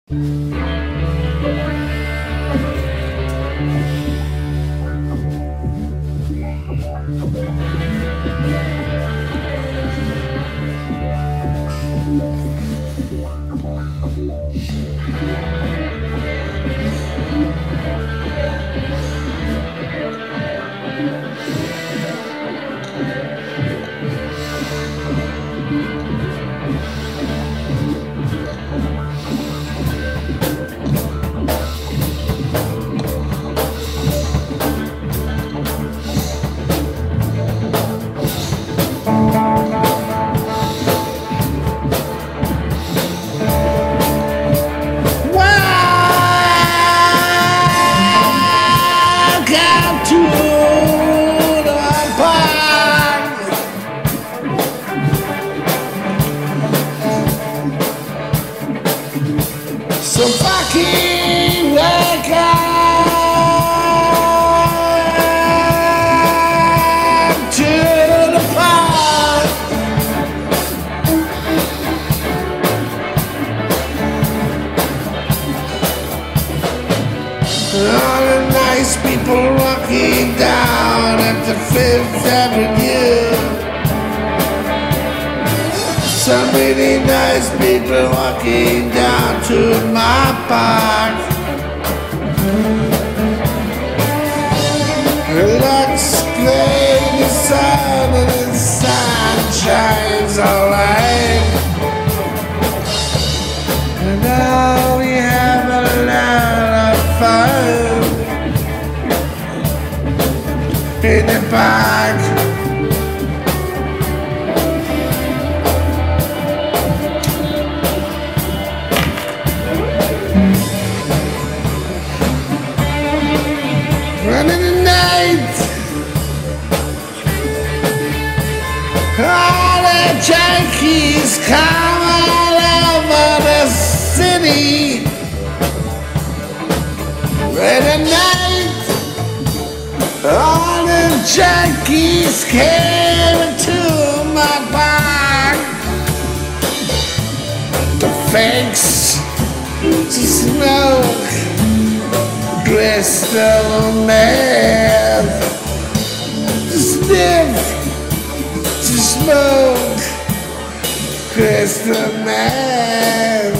Welcome to the park. So fucking welcome to the park. All the nice people walking down at the Fifth Avenue. So many nice people walking down to my park. It looks great in the sun and the sun shines alright. And now we have a lot of fun in the park. Running the night, all the junkies come all over the city. In the night, all the junkies came to my park. The fakes to smoke crystal meth, to sniff, to smoke crystal meth.